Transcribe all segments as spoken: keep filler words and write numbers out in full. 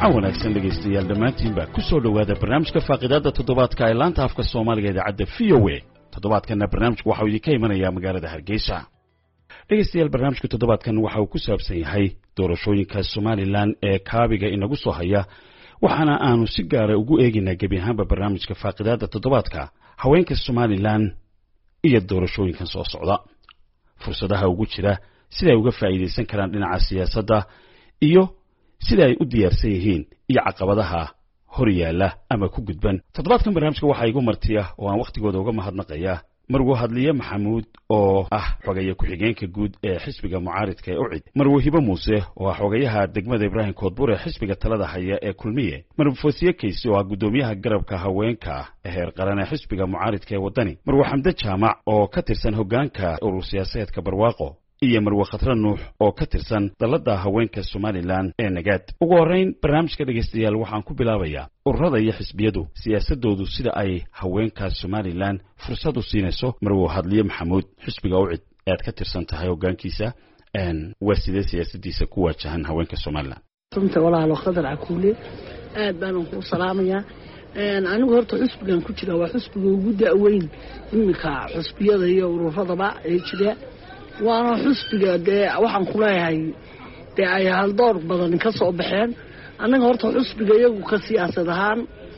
wanaagsan dhegeystayaal dhammaantiinba ku soo dhowaada barnaamijka faaqidaada toddobaadka ee laanta afka Soomaaliga ee idaacadda V O A. toddobaadkana barnaamijku waxa uu idinka imanayaa magaalada Hargeysa. dhegeystayaal barnaamijka toddobaadkan waxa uu ku saabsan yahay doorashooyinka Somaliland ee kaabiga inagu soo haya, waxaana aanu si gaar ah ugu eegaynaa gebi ahaanba barnaamijka faaqidaada toddobaadka haweenka Somaliland iyo doorashooyinkan soo socda, fursadaha ugu jira, sida ay uga faa'iideysan karaan dhinaca siyaasadda iyo sida ay u diyaarsan yihiin iyo caqabadaha hor yaala ama ku gudban. toddobaadkan barnaamijka waxa igu martiya oo aan waqtigooda uga mahadnaqaya marwo hadliye maxamuud oo ah xogaye ku-xigeenka guud ee xisbiga mucaaridka ee ucid, marwo hibo muuse oo ah xogayaha degmada ibraahim koodbur ee xisbiga talada haya ee kulmiye, marwo foosiye kaysi oo ah gudoomiyaha garabka haweenka ee heer qaran ee xisbiga mucaaridka ee wadani, marwo xamde jaamac oo ka tirsan hoggaanka urur siyaasadeedka barwaaqo, iyo marwo khatra nuux oo ka tirsan dalada haweenka Somaliland ee nagaad. ugu horeyn barnaamijka dhegeystayaal waxaan ku bilaabayaa ururada iyo xisbiyadu siyaasadoodu sida ay haweenka Somaliland fursad u siinayso. marwo hadliye maxamuud, xisbiga ucid aad ka tirsan tahay hoggaankiisa, een waa sidee siyaasadiisa ku wajahan haweenka Somaliland? runta walaalo khadar cakuule aad baan ku salaamayaa. een anigu horta xisbigan ku jira waa xisbiga ugu daaweyn imika xisbiyada iyo ururadaba ee jira, waana xisbiga dee waxaan ku leeyahay dee ay hal door badan ka soo baxeen. annaga horta xisbiga iyagu ka siyaasad ahaan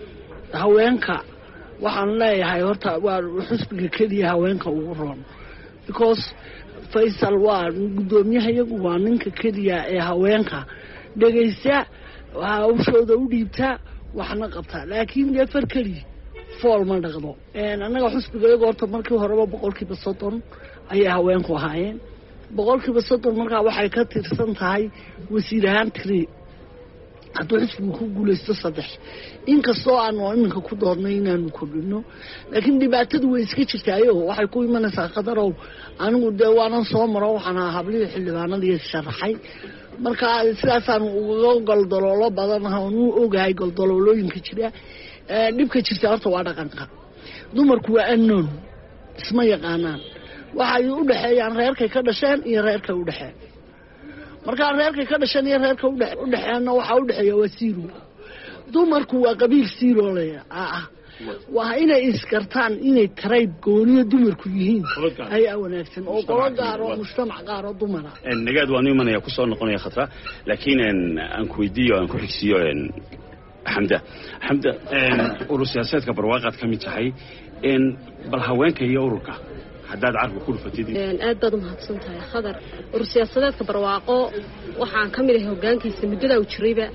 haweenka waxaan leeyahay horta waa xisbiga keliya haweenka ugu roon, because Faisal waa gudoomiyaha iyagu waa ninka keliya ee haweenka dhegeysta hawshooda u dhiibta waxna qabta, laakiin dee far keliya fool ma dhaqdo. een annaga xisbiga iyagu horta markii horeba boqolkiiba soddon ayay haweenku ahaayeen, boqolkiiba soddon markaa waxay ka tirsan tahay wasiir ahaan tiri hadduu xisbigu ku guulaysto saddex, inkastoo aanu iminka ku doodnay inaanu kordhino, laakiin dhibaatadu way iska jirtaayo waxay ku imanaysaa qadarow. anigu dee waanan soo maro waxaan ahaa hablihii xildhibaanadii sharaxay, marka sidaasaan uga goldaloolo badan ahaan u ogahay goldaloolooyinka jira. dhibka jirta horta waa dhaqanka dumarku, waa annoon isma yaqaanaan, waxay u dhaxeeyaan reerkay ka dhasheen iyo reerkay u dhaxeen. marka reerkay ka dhasheen iyo reerkay u dhaxeenna waxa u dhaxeeya waa siiro. dumarku waa qabiil siiro leh ah waa inay iskartaan inay tribe gooniyo dumarku yihiin ay wanaagsan oo qolo gaar oo mujtamac gaar oo dumar ah. een nagaad waan imanaya ku soo noqonaya khatra, laakiin aan ku weydiiyo aan ku xigsiyo een xamda xamda een urur siyaasadeedka barwaaqad ka mid tahay, een bal haweenka iyo ururka haddaad carku ku dhufatid. een aad baad u mahadsantahay khadar. urur siyaasadeedka barwaaqo waxaan ka mid ahay hoggaankiisa muddada uu jirayba,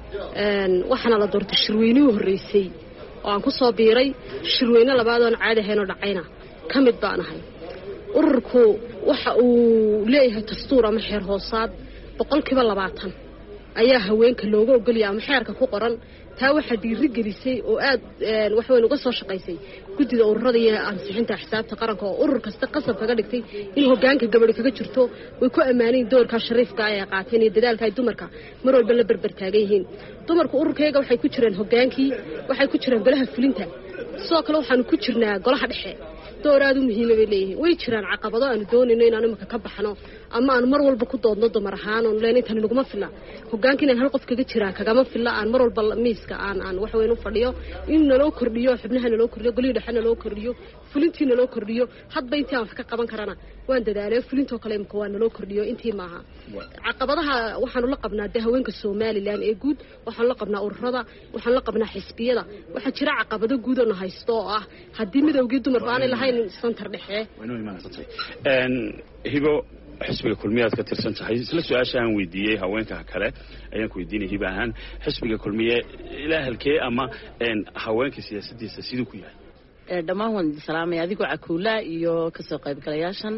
een waxaana la doortay shirweynihii horreysay oo aan ku soo biiray, shirweyne labaad oon caadi ahayn oo dhacayna ka mid baan ahay. ururku waxa uu leeyahay dastuur ama xeer hoosaad boqolkiiba labaatan ayaa haweenka looga ogolaya ama xeerka ku qoran. taa waxaa dhiiri gelisay oo aad wax weyn uga soo shaqaysay guddida ururada iyo ansixinta xisaabta qaranka oo urur kasta qasab kaga dhigtay in hoggaanka gabadha kaga jirto. way ku ammaaneen doorka shariifka ay qaateen iyo dadaalka ay dumarka mar walba la barbar taagan yihiin. dumarku ururkayga waxay ku jireen hoggaankii, waxay ku jireen golaha fulinta, sidoo kale waxaan ku jirnaa golaha dhexe. door aad u muhiim ah bay leeyihiin. way jiraan caqabado aan doonayno inaan imika ka baxno ama aan mar walba ku doodno dumar ahaan oo leen intan naguma filla hoggaanka inaan hal qof kaga jiraa kagama filla. aan mar walba miiska aan aan wax weyn u fadhiyo in naloo kordhiyo, xubnaha naloo kordhiyo, goliga dhexe naloo kordhiyo, fulintii naloo kordhiyo. hadba intii aan wax ka qaban karana waan dadaalay. fulintoo kale imika waa naloo kordhiyo intii maaha. caqabadaha waxaanu la qabnaa dee haweenka Somaliland ee guud, waxaan la qabnaa ururada, waxaan la qabnaa xisbiyada. waxaa jira caqabado guud oo haysto oo ah haddii midowgii dumarku aanay lahayn santar dhexe. waynu imaanaysatay een hibo xisbiga kulmiyaad ka tirsan tahay. isla su'aasha aan weydiiyey haweenka kale ayaan ku weydiinay hibo ahaan xisbiga kulmiye ilaa halkee ama een haweenka siyaasadiisa sidoo ku yahay? ee dhammaan waan salaamay adigoo cakuula iyo ka soo qaybgalayaashan.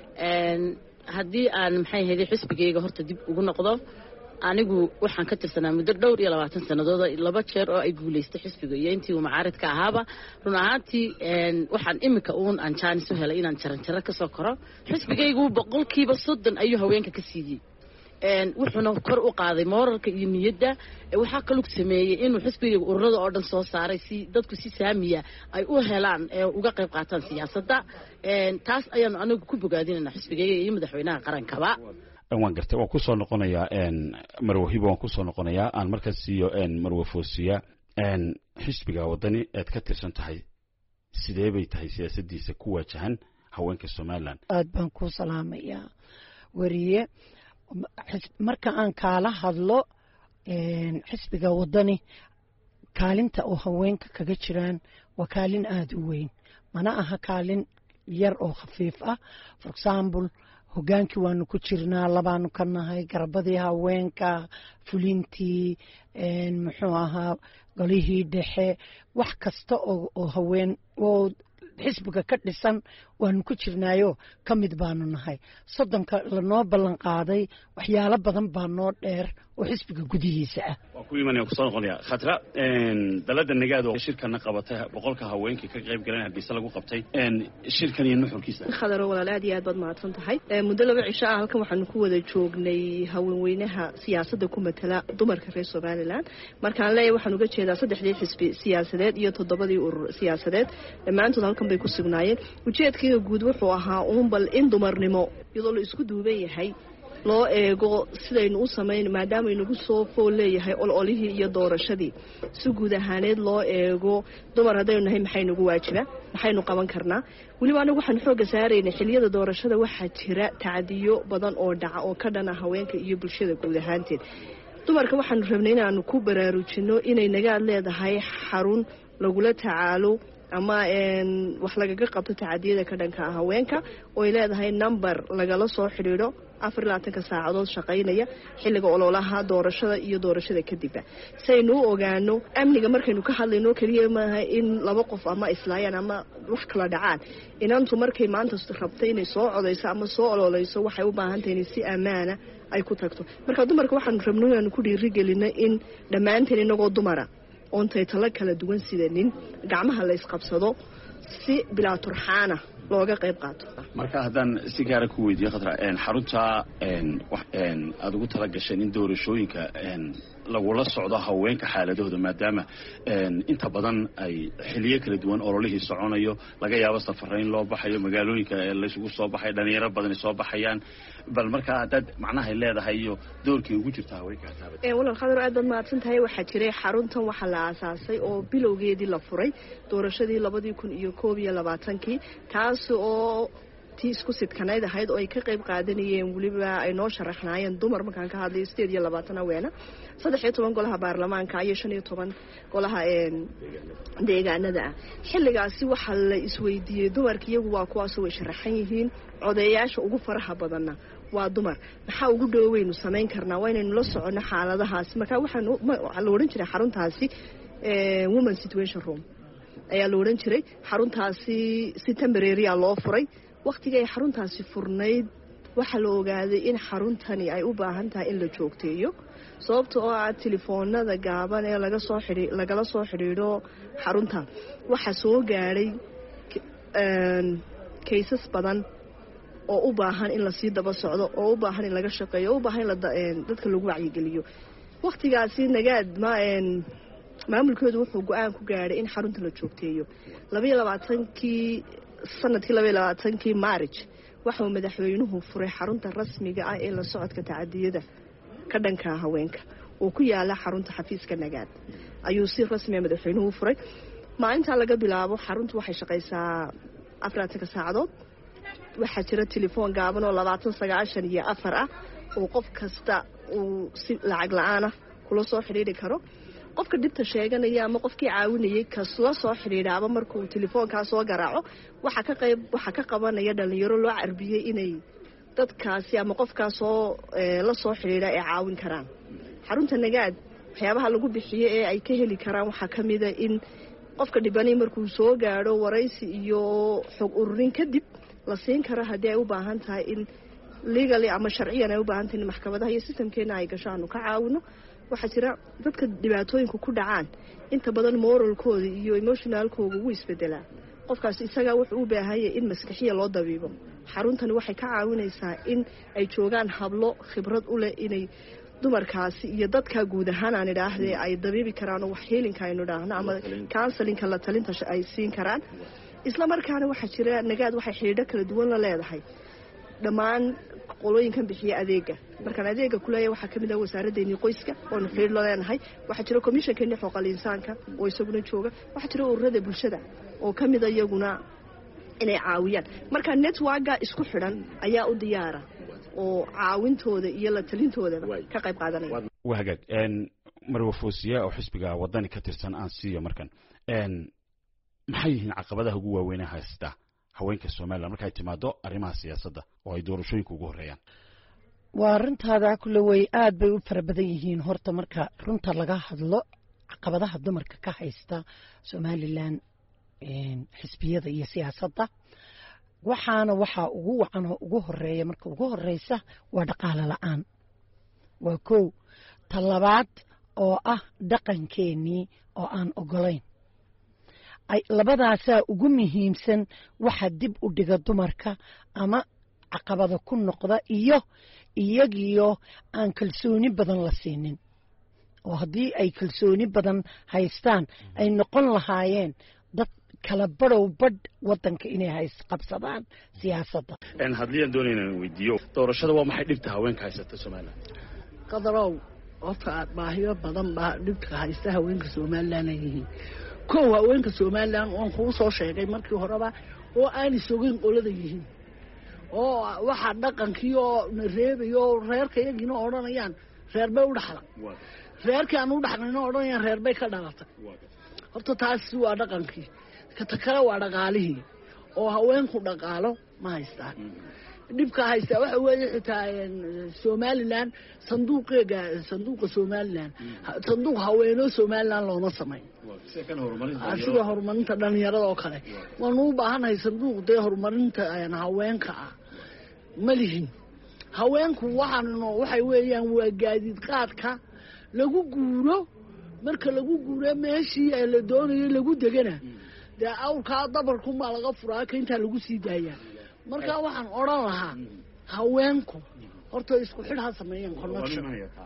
een haddii aan maxay ahayd xisbigayga horta dib ugu noqdo, anigu waxaan ka tirsanaa muddo dhowr iyo labaatan sannadood laba jeer oo ay guuleystay xisbiga iyo intii uu mucaaridka ahaaba. run ahaantii een waxaan imika uun aan jaanis u helay inaan jaran jaro ka soo koro. xisbigaygu boqolkiiba soddon ayuu haweenka ka siiyey, een wuxuuna kor u qaaday mooralka iyo niyadda. waxaa kaloo sameeyay inuu xisbiga ururada oo dhan soo saaray si dadku si saamiya ay u helaan ee uga qayb qaataan siyaasadda. een taas ayaan anigu ku bogaadinayna xisbigayga iyo madaxweynaha qarankaba. waan gartay waan kusoo noqonayaa marwo hibo waan kusoo noqonayaa aan markaas siiyo marwo foosiya xisbiga wadani aad ka tirsan tahay sidee bay tahay siyaasadiisa ku wajahan haweenka somaliland? aad baan ku salaamayaa wariye. marka aan kaala hadlo xisbiga wadani kaalinta oo haweenka kaga jiraan waa kaalin aada u weyn, mana aha kaalin yar oo khafiif ah. for example hogaankii waanu ku jirnaa, labaanu ka nahay garabadii haweenka, fulintii, muxuu ahaa golihii dhexe, wax kasta oo haween oo xisbiga ka dhisan waanu ku jirnaayo ka mid baanu nahay. soddonka lanoo ballan qaaday waxyaalo badan baa noo dheer oo xisbiga gudihiisa ah. waan ku imanaya kusoo noqonaya khatra dalada nagaad oo shirkana qabatay boqolka haweenkii ka qayb galeen Hargeysa lagu qabtay shirkan iyo nuxurkiisa. khadaro walaal aad iyo aad baad mahadsan tahay. muddo laba cisho ah halkan waxaanu ku wada joognay haweenweynaha siyaasadda ku matala dumarka reer Somaliland. markaan leeyahay waxaan uga jeedaa saddexdii xisbi siyaasadeed iyo toddobadii urur siyaasadeed dhammaantood halkan bay ku sugnaayeen. ujeedkayga guud wuxuu ahaa uun bal in dumarnimo iyadoo la isku duuban yahay loo eego sidaynu u samayn maadaama inagu soo fool leeyahay ololihii iyo doorashadii si guud ahaaneed loo eego dumar haddaynu nahay maxay nagu waajiba maxaynu qaban karnaa. weliba anagu waxaan xooga saaraynay xilliyada doorashada waxaa jira tacadiyo badan oo dhaca oo ka dhana haweenka iyo bulshada guud ahaanteed. dumarka waxaanu rabnay inaanu ku baraarujino inay nagaad leedahay xarun lagula tacaalo ama wax lagaga qabto tacadiyada ka dhanka haweenka oo ay leedahay number lagala soo xidhiidho afar iyo labaatanka saacadood shaqaynaya xilliga ololaha doorashada iyo doorashada kadibba. saynu u ogaano amniga markaynu ka hadlayno kaliya maaha in laba qof ama islaayaan ama wax kala dhacaan. inantu markay maanta rabtay inay soo codayso ama soo ololeyso waxay u baahan tahay in si amaana ay ku tagto. marka dumarka waxaanu rabnay inaanu ku dhiirigelino in dhammaanteen inagoo dumara oontay tala kala duwan sidanin gacmaha la isqabsado si bilaa turxaana looga qayb qaato. marka haddaan si gaara ku weydiiyo khatra xarunta aad ugu tala gasheen in doorashooyinka lagula socdo haweenka xaaladooda maadaama inta badan ay xiliyo kala duwan ololihii soconayo laga yaabo safarayn loo baxayo magaalooyinka laysugu soo baxay dhalinyaro badan soo baxayaan bal markaa haddaad macnaha leedahay iyo doorkii ugu jirta haweenka taabad. walaal khadar aad baad mahadsan tahay. waxaa jiray xaruntan waxaa la aasaasay oo bilowgeedii la furay doorashadii labadii kun iyo koob iyo labaatankii taas oo tii isku sidkanayd ahayd oo ay ka qayb qaadanayeen weliba ay noo sharaxnaayeen dumar markaan ka hadlayo sideed iyo labaatan haweena saddex iyo toban golaha baarlamaanka iyo shan iyo toban golaha deegaanada ah. xilligaasi waxaa la isweydiiyey dumarka iyagu waa kuwaasoo way sharaxan yihiin codeeyaasha ugu faraha badanna waa dumar maxaa ugu dhoweynu samayn karnaa waa inaynu la soconno xaaladahaasi. marka waxaa la odhan jiray xaruntaasi women situation room ayaa la odhan jiray. xaruntaasi si tembareeriya loo furay. wakhtiga ay xaruntaasi furnayd waxaa la ogaaday in xaruntani ay u baahan tahay in la joogteeyo sababta oo ah telefoonada gaaban ee laga soo xidhi lagala soo xidhiidho xarunta waxaa soo gaadhay kaysas badan oo u baahan in lasii daba socdo oo u baahan in laga shaqeeyo oo u baahan in dadka lagu wacyigeliyo. wakhtigaasi nagaad ma maamulkoodu wuxuu go-aan ku gaadhay in xarunta la joogteeyo. labaiyo labaatankii sanadkii labaiyo labaatankii march waxauu madaxweynuhu furay xarunta rasmiga ah ee la socodka tacadiyada ka dhanka haweenka oo ku yaala xarunta xafiiska nagaad ayuu si rasmiya madaxweynuhu furay. maalintaa laga bilaabo xaruntu waxay shaqaysaa afar iyo labaatanka saacadood. waxaa jira telefoon gaaban oo labaatan sagaashan iyo afar ah oo qof kasta uu si lacag la-aanah kula soo xidhiidhi karo. qofka dhibta sheeganaya ama qofkii caawinayay kasla soo xidhiidhaaba markuu telefoonkaa soo garaaco waxaa ka qayb waxaa ka qabanaya dhalinyaro loo carbiyey inay dadkaasi ama qofkaasoo la soo xidhiidha ay caawin karaan. xarunta nagaad waxyaabaha lagu bixiyo ee ay ka heli karaan waxaa ka mida in qofka dhibanay markuu soo gaadho waraysi iyo xog ururin kadib la siin karo haddii ay u baahan tahay in legally ama sharciyan ay u baahan tahay in maxkamadaha iyo sistamkeena ay gasho aanu ka caawino. waxaa jira dadka dhibaatooyinku ku dhacaan inta badan moralkooda iyo emotionalkooda wuu isbedelaa. qofkaas isagaa wuxuu u baahanyay in maskaxiya loo dabiibo. xaruntani waxay ka caawinaysaa in ay joogaan hablo khibrad u leh inay dumarkaasi iyo dadka guud ahaan aan idhaahdee ay dabiibi karaan oo wax heelinka aynu idhaahno ama counselinka la talinta ay siin karaan. isla markaana waxaa jira nagaad waxay xidhiidho kala duwan la leedahay dhammaan qolooyinkan bixiya adeega markaan adeega kuleeyahay waxaa kamid ah wasaaraddeennii qoyska oonu xiriir la leenahay waxaa jira commissionkeennii xuquuqal insaanka oo isaguna jooga waxaa jira ururada bulshada oo kamid a iyaguna inay caawiyaan marka networka isku xidhan ayaa u diyaara oo caawintooda iyo la talintoodaba ka qayb qaadanaya waa hagaag marwa foosiya oo xisbiga wadani ka tirsan aan siiyo markan maxay yihiin caqabadaha ugu waaweyn ee haysta haweenka Soomaaliland markay timaado arrimaha siyaasadda oo ay doorashooyinka ugu horeeyaan waa arintaada kule way aad bay u fara badan yihiin horta marka runta laga hadlo caqabadaha dumarka ka haysta Soomaaliland xisbiyada iyo siyaasadda waxaana waxa ugu wacan oo ugu horeeya marka ugu horeysa waa dhaqaale la'aan waa koow talabaad oo ah dhaqankeennii oo aan ogolayn ay labadaasaa ugu muhiimsan waxa dib u dhiga dumarka ama caqabada ku noqda iyo iyagiyo aan kalsooni badan la siinin oo haddii ay kalsooni badan haystaan ay noqon lahaayeen dad kala badhow badh waddanka inay hays qabsadaan siyaasadda haddii aan doonayna weydiiyo doorashada waa maxay dhibta haweenka haysata Soomaaliland qadarow horta baahiyo badan baa dhibka haysta haweenka Soomaaliland ay yihiin kow haweenka Soomaaliland waan kuu soo sheegay markii horeba oo aan isogin qolada yihiin oo waxa dhaqankii oo reebayo reerka iyagina oranayaan reer bay u dhaxla reerka aan u dhaxlayno oranayaan reer bay ka dhalatay horta taas waa dhaqankii ka takara waa dhaqaalihii oo haweenku dhaqaalo ma haystaan dhibka haysta waxa weeye xitaa Soomaaliland sanduuqeega sanduuqa Soomaaliland sanduuq haweeno Soomaaliland looma sameeyo sida horumarinta dhalinyarada oo kale waan u baahanahay sanduuq de horumarinta haweenka ah malihin haweenku waxaan waxay weeyaan waa gaadiid qaadka lagu guuro marka lagu guuro meeshii ay la doonayo lagu degana de awrka dabarku ma laga furaa ka inta lagu sii daayaa marka waxaan oran lahaa haweenku horta isku xidha sameeyeen connection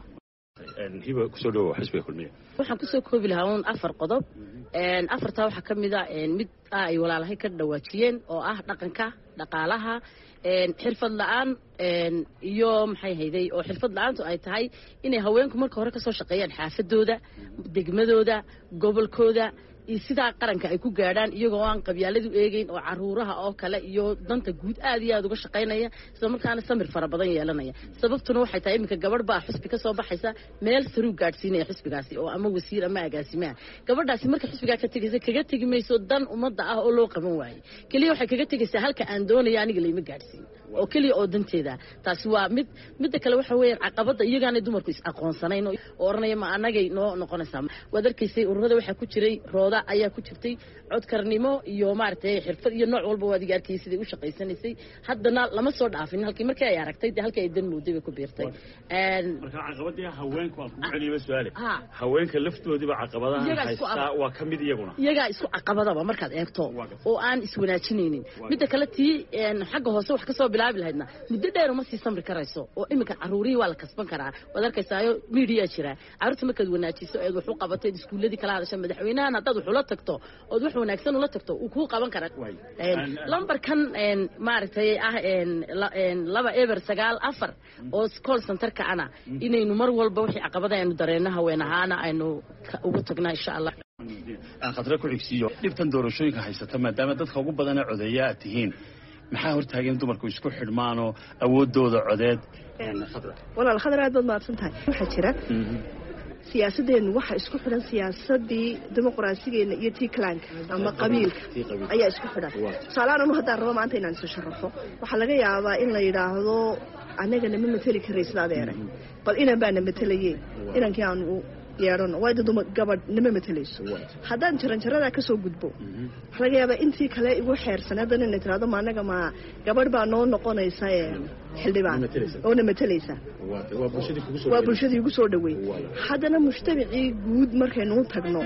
een hiba ku soo dhawo xisbiga kulmiye waxaan ku soo koobi lahaa un afar qodob een afarta waxa kamid ah een mid ay walaalahay ka dhawaajiyeen oo ah dhaqanka dhaqaalaha een xirfad la'aan een iyo maxay hayday oo xirfad la'aantu ay tahay inay haweenku marka hore ka soo shaqeeyaan xaafadooda degmadooda gobolkooda sida qaranka ay ku gaadhaan iyagoo aan qabyaaladu eegayn oo caruuraha oo kale iyo danta guud aad iyo aad uga shaqeynaya isla markaana samir fara badan yeelanaya sababtuna waxay tahay iminka gabadh baa xisbi ka soo baxaysa meel saruu gaadhsiinaya xisbigaasi oo ama wasiir ama agaasimaha gabadhaasi marka xisbiga ka tagaysa kaga tagi mayso dan ummadda ah oo loo qaban waayay kaliya waxay kaga tagaysaa halka aan doonayo aniga layma gaadhsiin oo kaliya oo danteeda taasi waa mid midda kale waxa weeyaan caqabada iyagaana dumarku is aqoonsanayn oo oranaya ma anagay noo noqonaysaa wadarkaysay ururada waxa ku jiray rooda ayaa ku jirtay codkarnimo iyo maartay xirfad iyo nooc walba waad gaarkay sidii u shaqeysanaysay haddana lama soo dhaafin halkii markii ay aragtay halkii ay dan mooday ku beertay een marka caqabadii haweenku aan ku celiyo su'aale haweenka laftoodiba caqabadaha haysta waa kamid iyaguna iyaga isku caqabadaba markaad eegto oo aan iswanaajinaynin midda kale tii een xagga hoose wax ka soo bilaabi lahaydna muddo dheer uma sii samri karayso oo imika caruurii waa la kasban karaa wad arkaysaayo media jira caruurta markaad wanaajiso ee wax u qabatay iskuuladii kala hadashay madaxweynaha hadad wax la tagto oo wax wanaagsan ula tagto uu ku qaban karaa een lambarkan een maartay ah een een laba eber sagaal afar oo call center ka ana inaynu mar walba wixii caqabada aynu dareenaha weenahaana aynu ugu tagnaa insha Allah aan khadra ku xigsiyo dhibtan doorashooyinka haysata maadaama dadka ugu badan ee codeeyaa tihiin maxaa hortaagan dumarku isku xidhmaano awoodooda codeed een khadra walaal khadra aad ma adsantahay waxa jira siyaasadeenu waxa isku xidhan siyaasadii dimuqraasigeena iyo tii clank ama qabiilka ayaa isku xidhan salaano hadda rabo maanta inaan soo sharaxo waxa laga yaabaa in la yiraahdo anaga nama matali karaysid adeere bal inaan baan matalayeen inankii aan u yeeran way dad gabadh nama matalayso haddaan jaran jarada ka soo gudbo waxa laga yaabaa intii kale igu xeersanadan in tiraado ma anaga ma gabadh baa noo noqonaysa ee xildhibaan oo nama matalaysa waa bulshadii kugu soo waa bulshadii ugu soo dhaweey haddana mujtamacii guud markaynu u tagno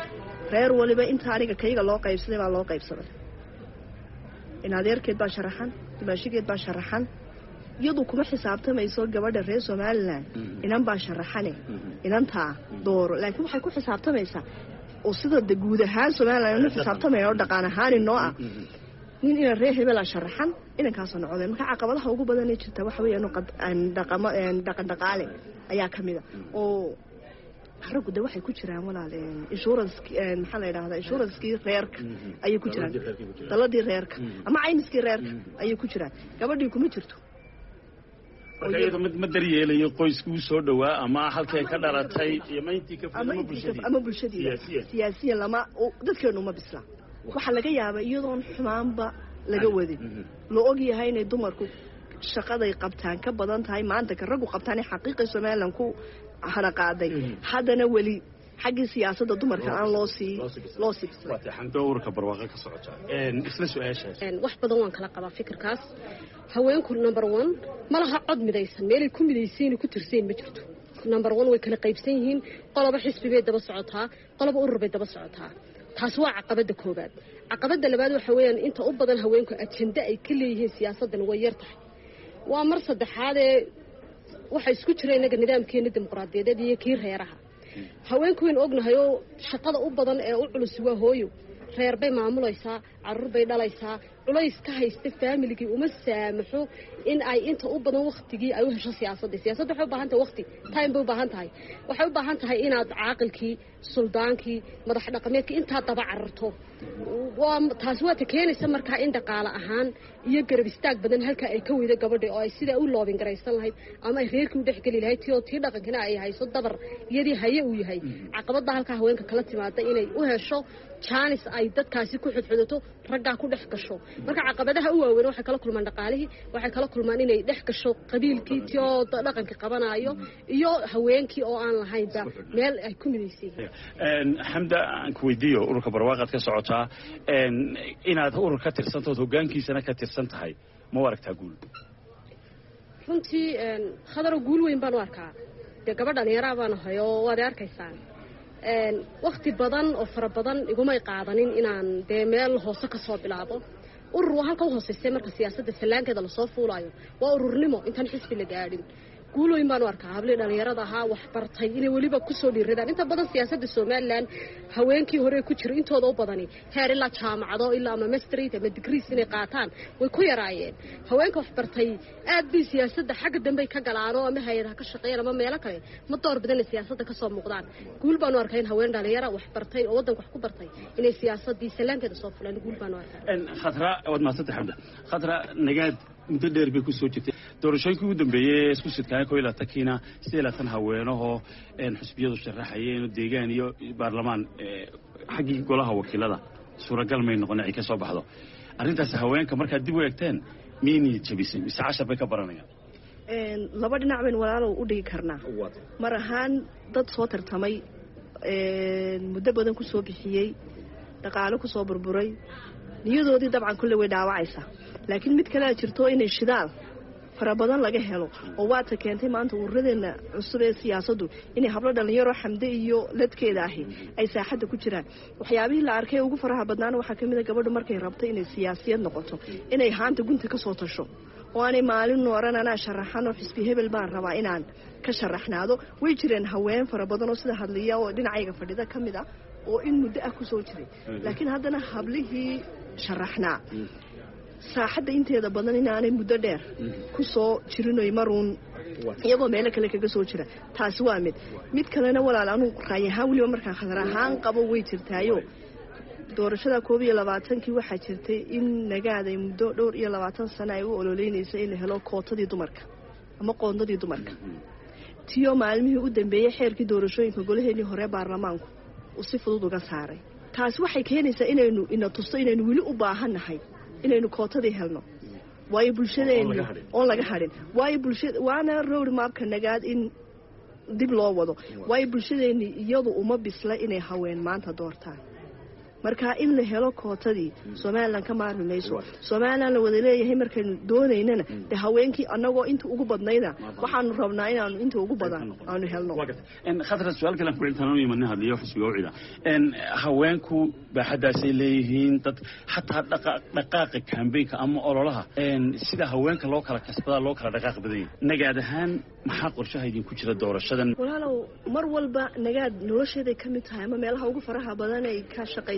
reer waliba inta aniga kayga loo qaybsaday baa loo qaybsaday in adeerkeed baa sharaxan dimaashigeed baa sharaxan iyadu kuma xisaabtamayso gabadha reer Soomaaliland inan baa sharaxane inanta dooro laakiin waxay ku xisaabtamaysaa oo sida guud ahaan Soomaaliland u xisaabtamayo dhaqan ahaan inoo ah nin ina reer hebel sharaxan inankaasoo noqdeen marka caqabadaha ugu badan ee jirta waxa weeyaan qad dhaqamo dhaqan dhaqaale ayaa kamida oo raggu de waxay ku jiraan walaal insurance maxaa la yiraahdaa insurance reerka ayay ku jiraan daladii reerka ama caymiskii reerka ayay ku jiraan gabadhii kuma jirto marka ma daryeelayo qoysku soo dhawaa ama halkay ka dhalatay iyo mayntii ka fudud bulshadii ama bulshadii siyaasiya lama dadkeenu ma bisla waxa laga yaabaa iyadoon xumaanba laga wadin loo og yahay inay dumarku shaqaday qabtaan ka badan tahay maanta ka raggu qabtaan xaqiiqi Soomaaliland ku hana qaaday haddana wali xaggii siyaasadda dumarka aan loo sii loo sii waxa xandowrka barwaaqo ka socota een isla su'aashaas een wax badan waan kala qabaa fikirkaas haweenku number one malaha cod midaysan meelay ku midaysan ku tirsan ma jirto number one way kala qaybsan yihiin qoloba xisbi bay daba socotaa qoloba urur bay daba socotaa taas waa caqabada koobaad caqabada labaad waxa weeyaan inta u badan haweenku ajenda ay ka leeyihiin siyaasaddan way yar tahay waa mar saddexaad ee waxa isku jira inaga nidaamkeena dimuqraadiyadeed iyo kii reeraha haweenku in ognahay oo shaqada u badan ee u culus waa hooyo reer bay maamulaysaa carruur bay dhalaysaa culays ka haysta familigii uma saamaxo in ay inta u badan waqtigii ay u hesho siyaasadda siyaasadda waxay u baahan tahay waqti time bay u baahan tahay waxay u baahan tahay inaad caaqilkii suldaankii madax dhaqameedkii intaa daba cararto waa taas waa keenaysa markaa in dhaqaale ahaan iyo garab istaag badan halka ay ka weydo gabadha oo ay sida u loobin garaysan lahayd ama ay reerkii u dhaxgali lahayd tii oo tii dhaqankina ay hayso dabar iyadii haye uu yahay caqabada halka haweenka kala timaada inay u hesho chance ay dadkaasi ku xidxudato ragga ku dhex gasho marka caqabadaha u waaweyn waxay kala kulmaan dhaqaalihii waxay kala kulmaan inay dhex gasho qabiilkii tii oo dhaqanka qabanayo iyo haweenkii oo aan lahaynba meel ay ku midaysan een xamda aan ku weydiiyo ururka barwaaqad ka socotaa een inaad urur ka tirsanto hoggaankiisana ka tirsan tahay ma aragtaa guul runtii een khadar guul weyn baan u arkaa de gabadhan yaraa baan hayo waad arkaysaan een waqti badan oo fara badan igumay qaadanin inaan de meel hoose ka soo bilaabo urur halka u hooseysay marka siyaasadda salaankeeda la soo fuulayo waa ururnimo intaan xisbi la gaadhin guulooyin baan u arkaa habli dhalinyarada ahaa wax bartay inay weliba ku soo dhiiradaan inta badan siyaasadda Soomaaliland haweenkii hore ku jira intooda u badani heer ilaa jaamacado ilaa ama masterate ama degrees inay qaataan way ku yaraayeen haweenka wax bartay aad bay siyaasadda xagga dambe ka galaano ama hay'adaha ka shaqeeyaan ama meelo kale ma door badan siyaasadda ka soo muuqdaan guul baan u arkaa in haween dhalinyaro wax bartay oo wadanka wax ku bartay inay siyaasadii salaankeeda soo fulaan guul baan u arkaa in khadra wad ma saddex xamda khadra nagaad muddo dheer bay ku soo jirtay doorashooyinkii ugu dambeeyay isku sidkaan ko ila takina sidii tan haweenaho in xisbiyadu sharaxayeen deegaan iyo baarlamaan xaqii golaha wakiilada suuragal may noqon ay ka soo baxdo arrintaas haweenka marka dib u eegteen miini jabisay isaasha bay ka baranayaan een laba dhinac baan walaalo u dhigi karnaa mar ahaan dad soo tartamay een muddo badan ku soo bixiyay dhaqaale ku soo burburay niyadoodii dabcan kulli way dhaawacaysa laakiin mid kale jirto inay shidaal fara badan laga helo oo waata keentay maanta ururadeena cusub ee siyaasaddu inay hablo dhalinyaro xamde iyo ladkeeda ahi ay saaxadda ku jiraan waxyaabihii la arkay ugu faraha badnaana waxaa kamid ah gabadhu markay rabto inay siyaasiyad noqoto inay haanta gunta ka soo tasho oo aanay maalin nooran anaa sharaxan oo xisbi hebel baan rabaa inaan ka sharaxnaado way jireen haween fara badan oo sida hadliya oo dhinacayga fadhida kamid ah oo in muddo ah ku soo jiray laakiin haddana hablihii sharaxnaa saaxadda inteeda badan inaanay muddo dheer ku soo jirinoy maruun iyagoo meelo kale kaga soo jira taasi waa mid mid kalena walaal anu raay ahaan weliba markaan khadar ahaan qabo way jirtaayo doorashada koob iyo labaatankii waxaa jirtay in nagaaday muddo dhowr iyo labaatan sano ay u ololeynaysa in la helo kootadii dumarka ama qoondadii dumarka tiyo maalmihii u dambeeyey xeerkii doorashooyinka golaheenii hore baarlamaanku uu si fudud uga saaray taasi waxay keenaysaa inaynu ina tusto inaynu weli u baahannahay inaynu kootadii helno waayo bulshadeenu oon laga hadhin waayo bulshada waana road mapka nagaad in dib loo wado waayo bulshadeeni iyadu uma bisla inay haween maanta doortaan marka in la helo kootadii Soomaaliland ka maarmi mayso Soomaaliland la wada leeyahay markaan doonaynana de haweenkii anagoo inta ugu badnayda waxaan rabnaa inaan inta ugu badan aanu helno in khadra su'aal kale ku intaan oo iman hadliyo xisbiga wicida in haweenku baaxadaasay leeyihiin dad hatta dhaqaaqa campaign ama ololaha in sida haweenka loo kala kasbada loo kala dhaqaaq badan nagaad ahaan maxaa qorshaha idin ku jira doorashadan walaalow mar walba nagaad nolosheeda kamid tahay ama meelaha ugu faraha badan ay ka shaqeysaa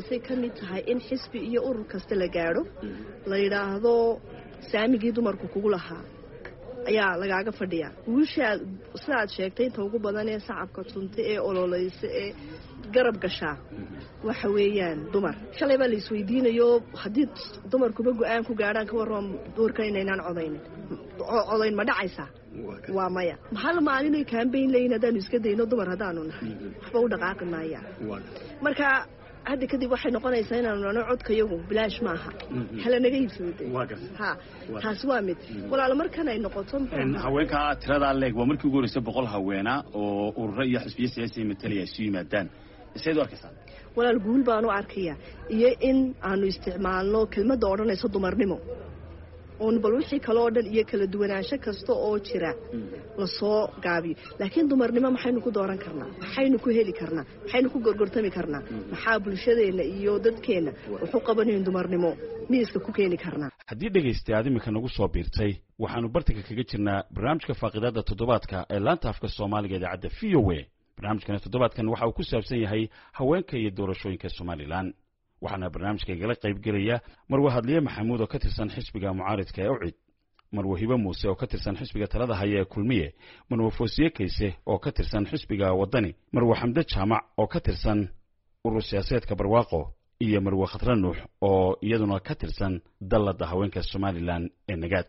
maantay ka mid tahay in xisbi iyo urur kasta la gaadho la yidhaahdo saamigii dumarku kugu lahaa ayaa lagaaga fadhiyaa guushaad sidaad sheegtay inta ugu badan ee sacabka tunta ee ololeysa ee garab gashaa waxa weeyaan dumar shalay baa la isweydiinayo haddii dumarkuba go-aan ku gaadhaan ka warran duurkan inaynaan codaynin codayn ma dhacaysaa waa maya maxal maalinay kaambayn leeyihin haddaanu iska dayno dumar haddaanu nahay waxba u dhaqaaqi maayaan marka hadda kadib waxay noqonaysaa inaanu nano codkayagu bilaash maaha hala naga iibsooday ha taasi waa mid walaalo markan ay noqoto haweenka tiradaa leeg waa markii ugu horreysay boqol haweena oo ururo iyo xisbiyo siyaasi matalaya isu yimaadaan isayd u arkaysaa walaal guul baan u arkayaa iyo in aanu isticmaalno kelmadda odhanayso dumarnimo oon bal wixii kale oo dhan iyo kala duwanaansho kasta oo jira lasoo gaabiyo laakiin dumarnimo maxaynu ku dooran karnaa maxaynu ku heli karnaa maxaynu ku gorgortami karnaa maxaa bulshadeenna iyo dadkeenna wuxuu qabanayn dumarnimo miiska ku keeni karnaa haddii dhegaystay aad imika nagu soo biirtay waxaanu bartanka kaga jirnaa barnaamijka faaqidaada toddobaadka ee laanta afka soomaaliga idaacadda v o a barnaamijkana toddobaadkan waxa uu ku saabsan yahay haweenka iyo doorashooyinka somalilan waxaana barnaamijka igala qaybgelaya marwe hadliye maxamuud oo ka tirsan xisbiga mucaaridka ee ucid marwe hibe muuse oo ka tirsan xisbiga talada haya ee kulmiye marwe foosiye kayse oo ka tirsan xisbiga waddani marwe xamde jaamac oo ka tirsan urur siyaasadeedka barwaaqo iyo marwe khadra nuux oo iyaduna ka tirsan dalladda haweenka somalilan ee nagaad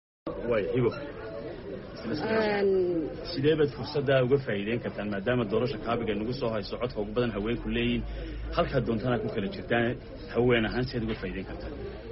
sidee baad fursaddaa uga faa'iideyn kartaan maadaama doorasha kaabiga nagu soo hayso codka ugu badan haweenku leeyihin halkaa doontana ku kala jirtaan haween ahaan siaad uga faa'iideyn kartaan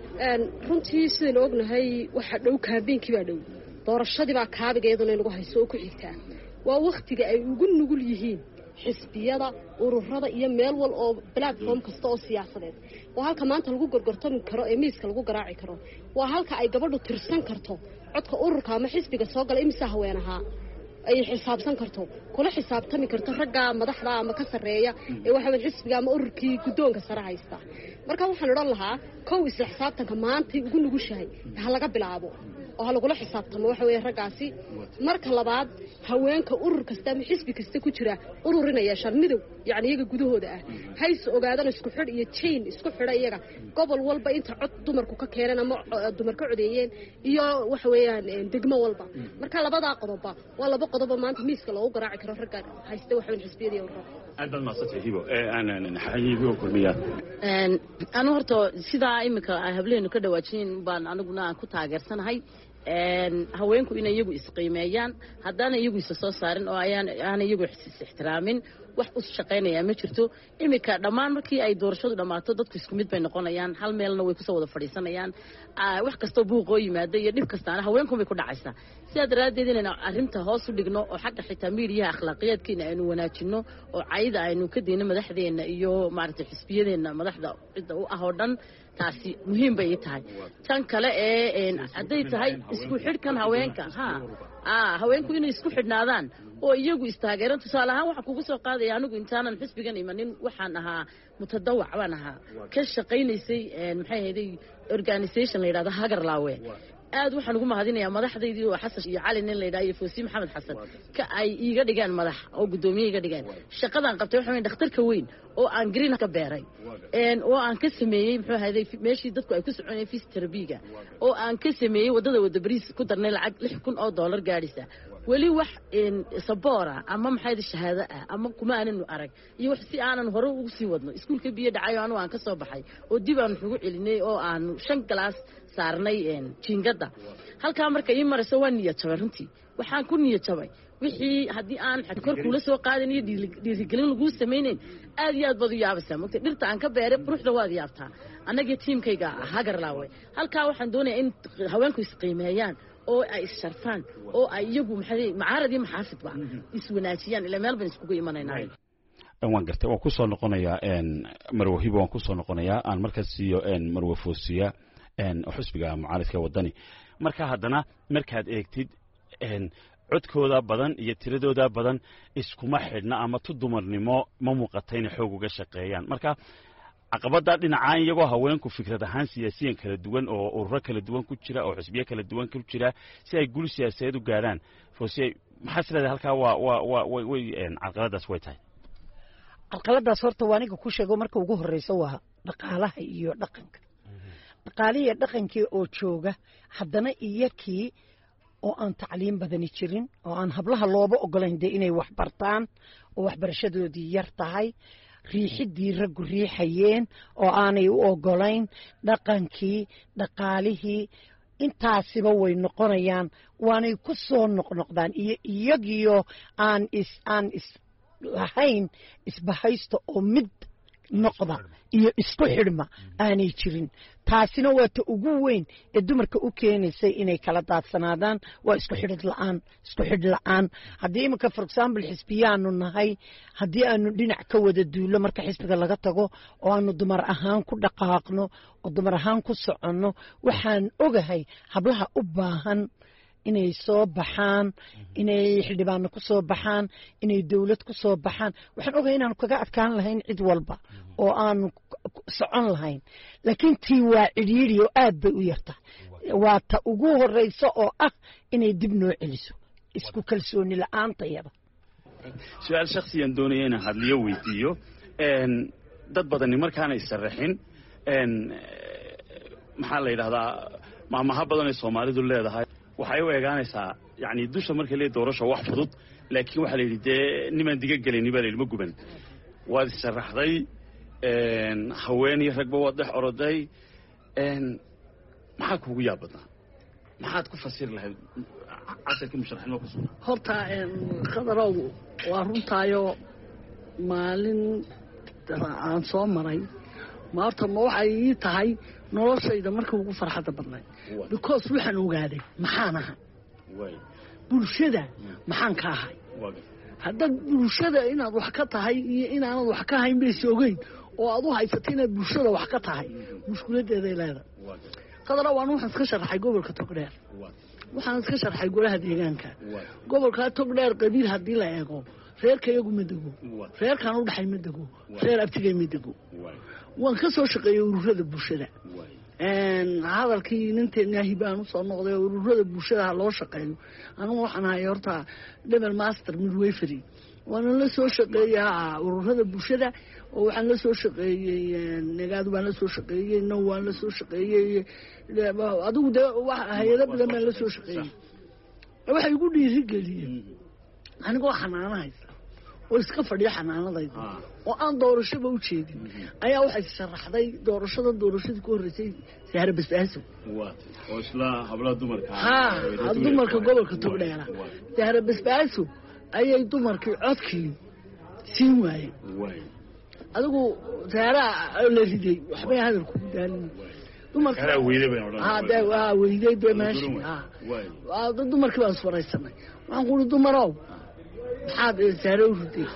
runtii sidaynu ognahay waxaa dhow kaabeenkii baa dhow doorashadii baa kaabiga iyaduna inagu hayso oo ku xigtaa waa wakhtiga ay ugu nugul yihiin xisbiyada ururada iyo meel wal oo platform kasta oo siyaasadeed waa halka maanta lagu gorgortami karo ee miiska lagu garaaci karo waa halka ay gabadhu tirsan karto codka ururka ama xisbiga soo gala imisa haween ahaa ay xisaabsan karto kula xisaabtami karto ragga madaxda ama ka sarreeya ee waxa weyn xisbiga ama ururkii guddoonka sare haysta marka waxaan odhan lahaa kow isla xisaabtanka maanta ugu nugushahay ha laga bilaabo oo ha lagula xisaabtamo waxa weeye raggaasi marka labaad haweenka urur kasta ama xisbi kasta ku jira urur inay yeeshaan midow yacni iyaga gudahooda ah hayse ogaadaan isku xidh iyo chain isku xidha iyaga gobol walba inta cod dumarku ka keeneen ama dumar ka codeeyeen iyo waxa weeyaan degmo walba marka labadaa qodoba waa laba qodoba maanta miiska loogu garaaci karo ragga haysta waxa weyn xisbiyada iyo ururada aad baad maasatay hibo aan xayiibo kulmiya een anu horto sidaa imika hableenu ka dhawaajin baan aniguna aan ku taageersanahay een haweenku inay iyagu isqiimeeyaan haddana iyagu isa soo saarin oo ayaan aan iyagu ixtiraamin wax u shaqeynaya ma jirto imika dhammaan markii ay doorashadu dhamaato dadku isku mid bay noqonayaan hal meelna way ku soo wada fadhiisanayaan wax kasto buuqoo yimaada iyo dhib kastaana haweenku bay ku dhacaysaa sidaa daraaddeed inaynu arrinta hoos u dhigno oo xagga xitaa miidiyaha akhlaaqiyadkiina aynu wanaajinno oo cayda aynu ka deyno madaxdeenna iyo maaragtay xisbiyadeenna madaxda cidda u ah oo dhan taasi muhiim bay tahay tan kale ee hadday tahay isku xidhkan haweenka ha ah haweenku inay isku xidhnaadaan oo iyagu istaageeran tusaale ahaan waxaan kugu soo qaadaya anigu intaanan xisbigan imanin waxaan ahaa mutadawac baan ahaa ka shaqaynaysay maxay ahayday organisation la yidhahdo hagarlaawe aad waxaan ugu mahadinayaa madaxdaydii oo xasan iyo cali nin la yidhaha iyo foosiye maxamed xasan ka ay iiga dhigaan madax oo guddoomiye iga dhigaan shaqadaan qabtay waxa weyn dhakhtarka weyn oo aan green ka beeray een oo aan ka sameeyey muxuu ahayday meeshii dadku ay ku soconayeen physiotherapy-ga oo aan ka sameeyey wadada wada bariis ku darnay lacag lix kun oo dollar gaadhisa weli wax in sabora ama maxay shahaado ah ama kuma aanan arag iyo wax si aanan hore ugu sii wadno iskuulka biyo dhacayo anu aan ka soo baxay oo dib aan ugu celinay oo aan shan glass saarnay een jingada halka marka ii marayso waan niyad jabay runtii waxaan ku niyad jabay wixii haddii aan kor kula soo qaadan iyo dhiirigelin lagu sameeyeen aad iyo aad badu yaabaysaa magta dhirta aan ka beeray quruxda waad yaabtaa anaga tiimkayga hagarlaawe halka waxaan doonayaa in haweenku isqiimeeyaan oo ay isharfaan oo ay iyagu maxay macaaradii maxaafidba iswanaajiyaan ilaa meel baan iskugu imanaynaa waan gartay waan ku soo noqonayaa een marwo hibo waan ku soo noqonayaa aan markaas siiyo een marwo foosiya een xisbiga mucaaradka wadani marka haddana markaad eegtid een codkooda badan iyo tiradooda badan iskuma xidhna ama tu dumarnimo ma muuqata inay xoog uga shaqeeyaan marka caqabada dhinacaan iyagoo haweenku fikrad ahaan siyaasiyan kala duwan oo ururo kala duwan ku jira oo xisbiyo kala duwan ku jira si ay gul siyaasadeed u gaaraan foosiye maxaa sileedahay halkaa waa waa waa way caqabadaas way tahay caqabadaas horta waa aniga ku sheego marka ugu horreysa waa dhaqaalaha iyo dhaqanka dhaqaalihiiyo dhaqankii oo jooga haddana iyakii oo aan tacliim badani jirin oo aan hablaha looba ogolayn dee inay wax bartaan oo waxbarashadoodii yar tahay riixiddii raggu riixayeen oo aanay u ogolayn dhaqankii dhaqaalihii intaasiba way noqonayaan waanay ku soo noqnoqdaan iyo iyagiyo aan is aan is lahayn isbahaysta oo mid noqda iyo isku xidhma aanay jirin taasina waa ta ugu weyn ee dumarka u keenaysay inay kala daadsanaadaan waa isku xidhid la'aan isku xidh la'aan haddii iminka for example xisbiyaanu nahay haddii aanu dhinac ka wada duullo marka xisbiga laga tago oo aanu dumar ahaan ku dhaqaaqno oo dumar ahaan ku soconno waxaan ogahay hablaha u baahan inay soo baxaan inay xildhibaano ku soo baxaan inay dawlad ku soo baxaan waxaan ogahay inaanu kaga adkaan lahayn cid walba oo aanu socon lahayn laakiin tii waa cidhiidhi oo aad bay u yartahay waa ta ugu horraysa oo ah inay dib noo celiso isku kalsooni la'aantayada su-aal shakhsiyan doonaya inaan hadliyo weydiiyo dad badani markaanay sarraxin maxaa la yidhahdaa maamaha badan ay soomaalidu leedahay waxay u eegaanaysaa yani dusha markay leedahay doorasho wax fudud laakiin waxaa la yidhi dee nimaan diga gelayni baa la yidhi ma guban waad issharaxday haween iyo ragba waad dhex oroday maxaa kuugu yaab badnaa maxaad ku fasiri lahayd casharkii musharaxnimo ku sugnaa horta khadarow waa runtaayo maalin aan soo maray ma horta ma waxay ii tahay noloshayda markii ugu farxadda badnay because waxaan ogaaday maxaan ahay bulshada maxaan ka ahay haddaad bulshada inaad wax ka tahay iyo inaanad wax ka hayn bayse ogeyn oo aad u haysata inaad bulshada wax ka tahay mushkiladeeday leedahay qadara waan waxaan iska sharaxay gobolka togdheer waxaan iska sharxay golaha deegaanka gobolka togdheer qabiil haddii la eego reerka iyagu ma dego reerkaan u dhaxay ma dego reer abtigay ma dego waan ka soo shaqeeyey ururada bulshada hadalkii ninteennaahi baan usoo noqday ururada bulshada ha loo shaqeeyo anugu waxaan ahay horta level master midwayfery waana la soo shaqeeyaa ururada bulshada oo waxaan la soo shaqeeyey nagaad waan la soo shaqeeyey now waan la soo shaqeeyey adigu dee hay-ado badan baan la soo shaqeeyey waxay igu dhiirigeliyeen anigoo xanaano haysa oo iska fadhiya xanaanadayda oo aan doorashaba u jeedin ayaa waxay sharaxday doorashada doorashadii ku horreysay sahra basaaso oo isla hablaha dumarka ha dumarka gobolka togdheera sahra basaaso ayay dumarkii codkii siin waayeen adigu sahra la riday waxbay hadalku ku daalin dumarka sahra weyday bay odhan ha de waa weyday de maashi ha waa dumarkii baan iswaraysanay waxaan ku dumarow maxaad sahra u riday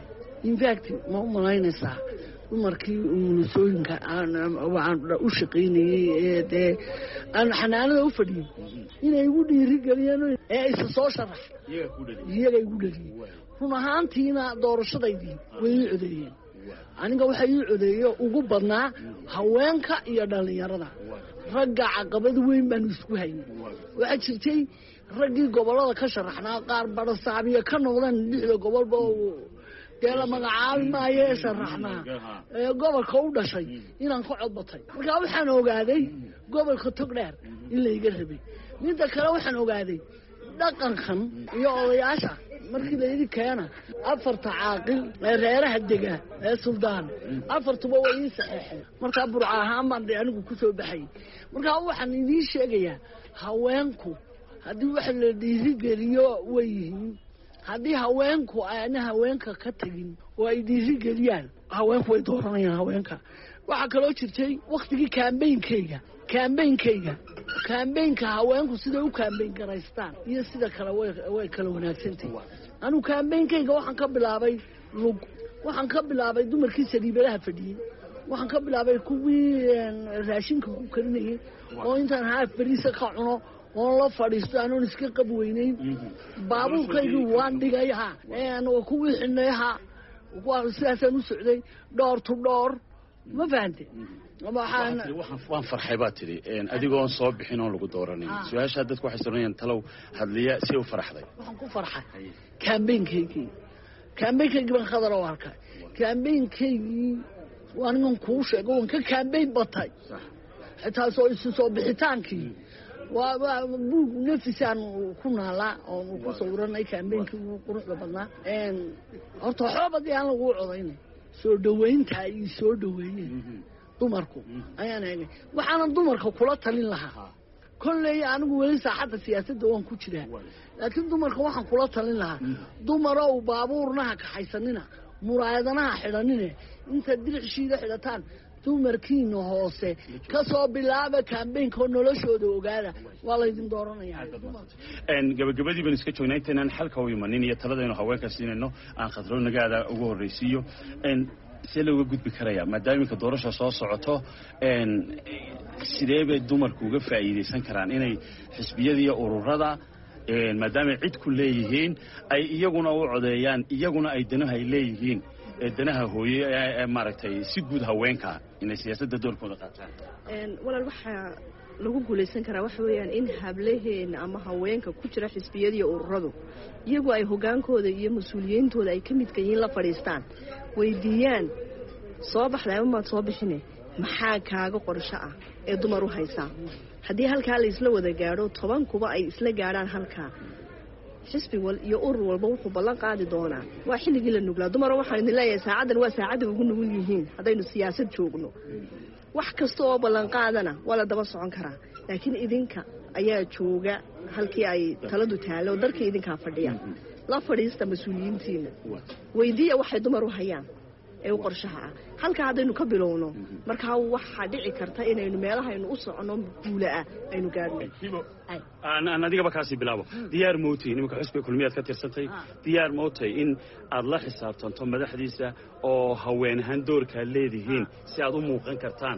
in fact ma u malaynaysaa dumarkii umulisooyinka aan u shaqaynayey ee dee aan xanaanada u fadhiyey inay igu dhiirigeliyeen ee isa soo sharax iyaga igu dhaliyey run ahaantiina doorashadaydii way ii codeeyeen aniga waxaa ii codeeyo ugu badnaa haweenka iyo dhallinyarada ragga caqabad weyn baanu isku haynay waxaa jirtay raggii gobollada ka sharaxnaa qaar badhasaabiya ka noqdeen lixda gobolba dee la magacaabi maayo ee sharaxnaa ee gobolka u dhashay inaan ka codbatay markaa waxaan ogaaday gobolka togdheer in layga rabay midda kale waxaan ogaaday dhaqankan iyo odayaasha markii layidhi keena afarta caaqil ee reeraha dega ee suldaan afartuba way ii saxeexeen markaa burca ahaan baan de anigu ku soo baxayay markaa waxaan idiin sheegayaa haweenku haddii wax la dhiirigeliyo way yihiin haddii haweenku aana haweenka ka tegin oo ay dhiirigeliyaan haweenku way dooranayaan haweenka waxaa kaloo jirtay waktigii kaambeynkayga kaambeynkayga kaambeynka haweenku siday u kaambeyn garaystaan iyo sida kale way kala wanaagsantahy anugu kaambeynkayga waxaan ka bilaabay lug waxaan ka bilaabay dumarkii saliibadaha fadhiyey waxaan ka bilaabay kuwii raashinka ku karinayay oo intaan haaf beriisa ka cuno oon la fadhiisto anoon iska qab weynayn baabuurkaygii waan dhigay ha kuwii xidhnay ha sidaasaan u socday dhoor tu dhoor ma fahante waan farxay baa tidhi adigoon soo bixin oon lagu dooranin su-aashaa dadku waxay soranayaan talow hadliya si u farxday waxaan ku farxay kaambeynkaygii kaambeynkaygii baan khadar oo arkay kaambeynkaygii waanigan kuu sheego waan ka kaambayn batay xitaa soo isu soo bixitaankii waa waa buug nafisaan ku naalaa oo ku sawiranay kaambeynkii ugu quruxda badnaa horta waxbabadii aan lagu codaynay soo dhaweynta ay soo dhaweeyeen dumarku ayaan eegay waxaana dumarka kula talin lahaa kolley anigu weli saaxadda siyaasadda waan ku jiraa laakiin dumarka waxaan kula talin lahaa dumarow baabuurnaha kaxaysanina muraayadanaha xidhanine inta dirixshiida xidhataan dumarkiina hoose ka soo bilaaba kaambeynka oo noloshooda ogaada waa laydin dooranayaa gabagabadii baan iska joognaa intaynaan xalka u imanin iyo taladaynu haweenka siinayno aan khadro nagaada ugu horraysiiyo see looga gudbi karaya maadaama iminka doorasha soo socoto sidee bay dumarku uga faa'iidaysan karaan inay xisbiyada iyo ururada maadaama cid ku leeyihiin ay iyaguna u codeeyaan iyaguna ay danaha ay leeyihiin danaha hooye ee maaragtay si guud haweenka inay siyaasadda doorkooda qaataan walaal waxaa lagu guulaysan karaa waxa weeyaan in hablaheena ama haweenka ku jira xisbiyada iyo ururadu iyagu ay hogaankooda iyo mas-uuliyiintooda ay ka midka yihiin la fadhiistaan weydiiyaan soo baxday ama maad soo bixine maxaa kaaga qorsho ah ee dumar u haysaa haddii halkaa la isla wada gaadho toban kuba ay isla gaadhaan halkaa xisbi wal iyo urur walba wuxuu ballan qaadi doonaa waa xilligii la nuglaa dumaro waxaan idin leeyahay saacaddan waa saacadda ugu nugul yihiin haddaynu siyaasad joogno wax kasta oo ballan qaadana waa la daba socon karaa laakiin idinka ayaa jooga halkii ay taladu taalo darkii idinkaa fadhiya la fadhiista mas-uuliyiintiina weydiiya waxay dumar u hayaan ee u qorshaha ah halkaa haddaynu ka bilowno markaa waxaa dhici karta inaynu meelahaynu u socono guulaah aynu gaadhno aan adigaba kaasii bilaabo diyaar mootay nimanka xusbiga kulmiyaad ka tirsantay diyaar mootay in aad la xisaabtanto madaxdiisa oo haween ahaan doorkaa leedihiin si aad u muuqan kartaan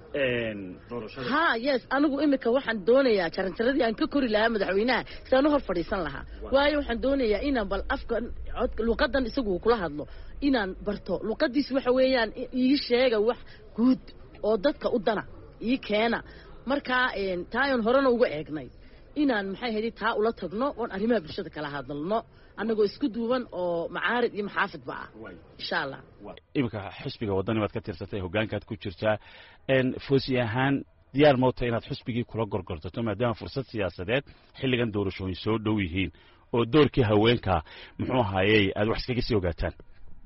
ha yes anigu imika waxaan doonayaa jaranjaradii aan ka kori lahaa madaxweynaha sidaan u hor fadhiisan lahaa waayo waxaan doonayaa inaan bal afka luqadan isagu kula hadlo inaan barto luqadiis waxa weeyaan ii sheega wax guud oo dadka u dana ii keena markaa taayon horena uga eegnay inaan maxay ahayd taa ula tagno oon arrimaha bulshada kala hadalno annagoo isku duuban oo macaarid iyo maxaafidba ah insha allah iminka xisbiga waddani baad ka tirsatay hoggaankaad ku jirtaa foosi ahaan diyaar moota inaad xisbigii kula gorgortato maadaama fursad siyaasadeed xilligan doorashooyin soo dhow yihiin oo doorkii haweenka muxuu ahaayey aad wax iskaga sii ogaataan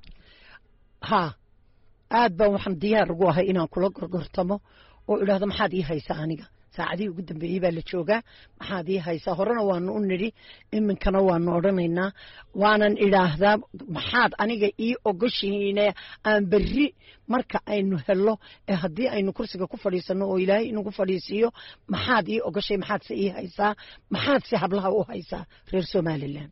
ha aad baan waxaan diyaar ugu ahay inaan kula gorgortamo oo idhaahdo maxaad ii haysaa aniga saacadihii ugu dambeeyey baa la joogaa maxaad ii haysaa horena waanu u nidhi iminkana waanu odhanaynaa waanan idhaahdaa maxaad aniga ii ogoshihiine aan berri marka aynu hello ee haddii aynu kursiga ku fadhiisanno oo ilaahay inagu fadhiisiiyo maxaad ii ogoshay maxaadse ii haysaa maxaad si hablaha u haysaa reer somalilan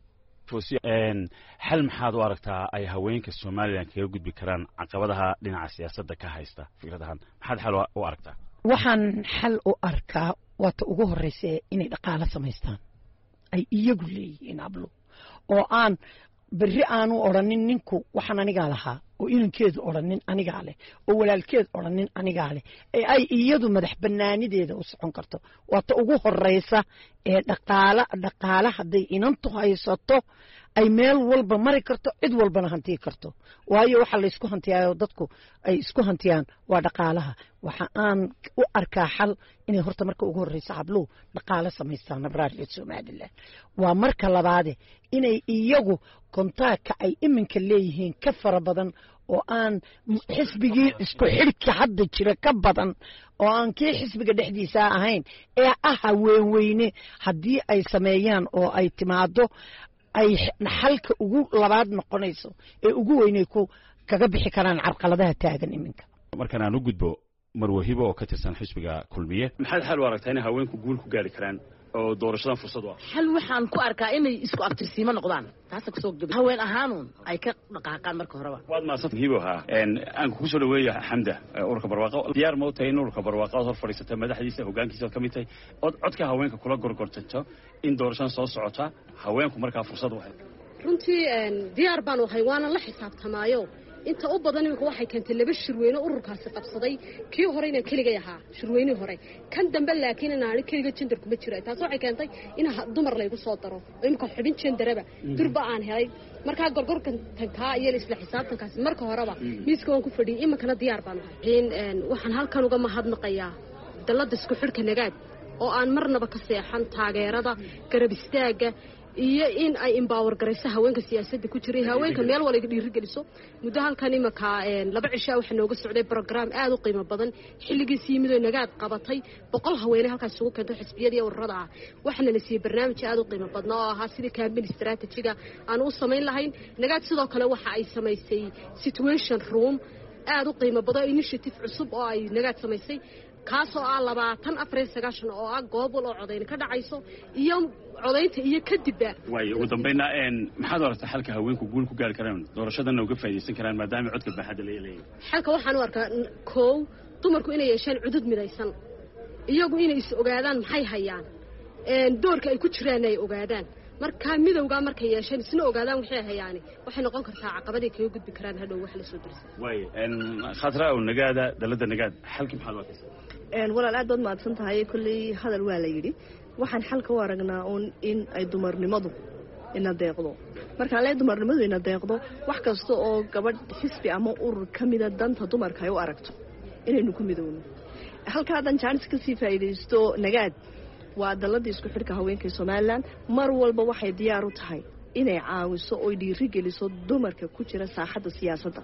xal maxaad u aragtaa ay haweenka somalilan kaga gudbi karaan caqabadaha dhinaca siyaasadda ka haysta fikradahan maxaad xal u aragtaa waxaan xal u arkaa waata ugu horraysa inay dhaqaalo samaystaan ay iyagu leeyihiin hablo oo aan berri aanu odhanin ninku waxaan anigaa lahaa oo inankeedu odhanin anigaa leh oo walaalkeed odhanin anigaa leh ee ay iyadu madax bannaanideeda u socon karto waata ugu horraysa ee dhaqaala dhaqaale hadday inantu haysato ay meel walba mari karto cid walbana hantii karto waayo waxaa laysku hantiyaayo dadku ay isku hantiyaan waa dhaqaalaha waxa aan u arkaa xal inay horta marka ugu horraysa habluhu dhaqaalo samaystaan nabraar reer somalilan waa marka labaade inay iyagu kontaagka ay iminka leeyihiin ka fara badan oo aan xisbigii isku xidhka hadda jira ka badan oo aan kii xisbiga dhexdiisa ahayn ee ah haweenweyne haddii ay sameeyaan oo ay timaado ay xalka ugu labaad noqonayso ee ugu weynay ku kaga bixi karaan carqaladaha taagan iminka markaan aan u gudbo marwahibo oo ka tirsan xisbiga kulmiye maxaad xal u aragtaa inay haweenku guul ku gaari karaan oo doorashadan fursad u ah xal waxaan ku arkaa inay isku abtirsiimo noqdaan taasa kusoo gudub haween ahaanuun ay ka dhaqaaqaan marka horeba waad mahadsan hibo ha aan ku soo dhaweeya xamda ururka barwaaqo diyaar ma u tahay in ururka barwaaqo hor fadhiisata madaxdiisa hoggaankiisa ka mid tahay codka haweenka kula gorgortanto in doorashadan soo socota haweenku markaa fursad u hay runtii diyaar baan ahay waana la xisaabtamaayo inta u badan imika waxay keentay laba shirweyne ururkaasi qabsaday kii hore inaan keligay ahaa shirweynihii hore kan dambe laakiin inaani keliga gender kuma jira taas waxay keentay in dumar laygu soo daro oo imika xubin genderaba durba aan helay markaa gorgorkantankaa iyo isla xisaabtankaasi marka horeba miiska waan ku fadhiyay iminkana diyaar baan ahay waxaan halkan uga mahadnaqayaa dalladda isku xidhka nagaad oo aan marnaba ka seexan taageerada garab istaaga iyo in ay empower garayso haweenka siyaasadda ku jiray haweenka meel waliga dhiirigeliso muddo halkan imika laba cishaa waxa nooga socday program aad u qiimo badan xilligiisii yimid oo nagaad qabatay boqol haweeney halkaas isugu keentay xisbiyada iyo ururada ah waxaana la siiyey barnaamij aad u qiimo badan oo ahaa sidii campaign strategy-ga aan u samayn lahayn nagaad sidoo kale waxa ay samaysay situation room aad u qiimo badan initiative cusub oo ay nagaad samaysay kaasoo ah labaatan afar iyo sagaashan oo ah goobol oo codayn ka dhacayso iyo codaynta iyo kadibba way ugu dambayna een maxaad aragtaa xalka haweenku guul ku gaari karaan doorashadana uga faa'iideysan karaan maadaama codka baaxad leeyahay xalka waxaan u arkaa koow dumarku inay yeeshaan cudud midaysan iyagu inay is ogaadaan maxay hayaan een doorka ay ku jiraan ay ogaadaan marka midowga markay yeeshaan isna ogaadaan waxay hayaan waxay noqon kartaa caqabadii kaga gudbi karaan hadhow wax la soo dirsan way een khatra oo nagaada dalada nagaad xalkii maxaad arkaysaa een walaal aad baad mahadsan tahay kulli hadal waa la yiri waxaan xalka u aragnaa uun in ay dumarnimadu ina deeqdo marka la dumarnimadu ina deeqdo wax kasta oo gabadh xisbi ama urur kamida danta dumarka ay u aragto inaynu ku midowno halka hadan chance ka sii faa'iideysto nagaad waa dalladii isku xidhka haweenka Soomaaliland mar walba waxay diyaar u tahay inay caawiso oo dhiirigeliso dumarka ku jira saaxadda siyaasadda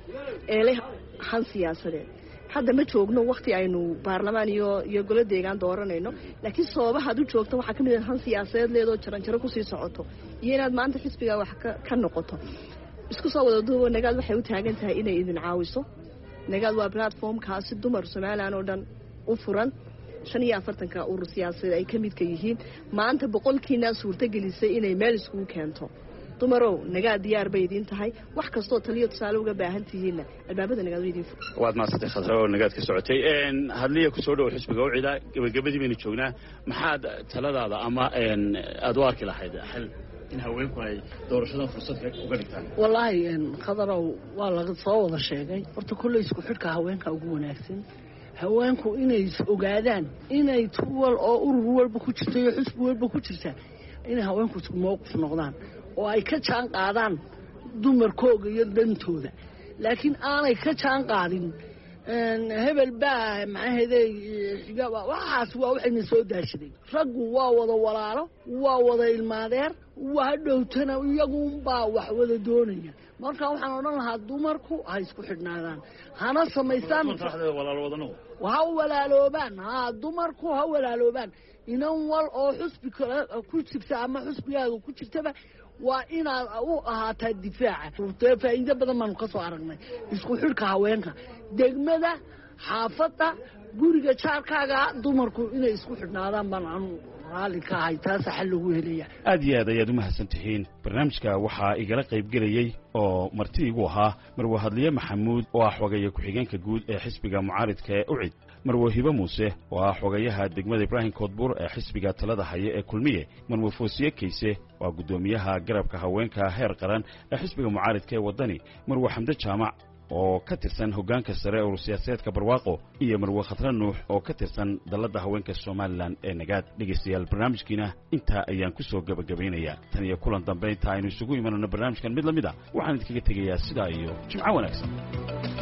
ee leh han siyaasadeed hadda ma joogno waqti aynu baarlamaan iyo iyo golo deegaan dooranayno laakiin sababaha aad u joogto waxa kamid ah han siyaasadeed leedo jaran jaro ku sii socoto iyo inaad maanta xisbiga wax ka noqoto isku soo wada duubo nagaad waxay u taagan tahay inay idin caawiso nagaad waa platform kaasi dumar Soomaaliland oo dhan u furan shan iyo afartanka urur siyaasadeed ay ka mid ka yihiin maanta boqolkiina suurta gelisay inay meel isku keento dumarow nagaad diyaar bay idin tahay wax kasto taliyo tusaale uga baahan tihiin albaabada nagaad way idin furan waad maasatay khadra oo nagaad ka socotay een hadliya ku soo dhaw xisbiga u cida gabagabadii baynu joognaa maxaad taladaada ama een aad u arki lahayd xal in haweenku ay doorashada fursad uga dhigtaan wallahi een khadra waa laga soo wada sheegay horta kulli isku xidhka haweenka ugu wanaagsan haweenku inay ogaadaan inay tuwal oo urur walba ku jirto iyo xisbi walba ku jirta inay haweenku isku mowqif noqdaan oo ay ka jaan qaadaan dumarkooga iyo dantooda laakiin aanay ka jaan qaadin een hebel baa maxaheeday xiga waxaas waa waxayna soo daashaday raggu waa wada walaalo waa wada ilmaadeer waa dhowtana iyagu baa wax wada doonaya marka waxaan odhan lahaa dumarku ha isku xidhnaadaan hana samaystaan walaalo wadano waa walaaloobaan ha dumarku ha walaaloobaan inan wal oo xusbi kale ku jirta ama xusbigaaga ku jirtaba waa inaad u ahaataa difaaca faa'iido badan baan ka soo aragnay isku xidhka haweenka degmada xaafadda guriga jaarkaaga dumarku inay isku xidhnaadaan baan anu raali ka ahay taas xal lagu helaya aad iyo aad ayaad u mahadsan tihiin barnaamijka waxaa igala qayb gelayay oo marti igu ahaa marwo hadliye maxamuud oo ah xogeeye ku-xigeenka guud ee xisbiga mucaaridka ee ucid marwo hibe muuse oo ah xogeyaha degmada ibraahim koodbuur ee xisbiga talada haya ee kulmiye marwo foosiye kayse waa guddoomiyaha garabka haweenka heer qaran ee xisbiga mucaaridka ee waddani marwo xamde jaamac oo ka tirsan hoggaanka sare ee siyaasadeedka barwaaqo iyo marwo khatra nuux oo ka tirsan dalladda haweenka Soomaaliland ee nagaad dhegeystayaal barnaamijkiina intaa ayaan ku soo gabagabaynayaa tan iyo kulan dambe inta aynu isugu imanano barnaamijkan mid lamid ah waxaan idinkaga tegayaa sidaa iyo jimco wanaagsan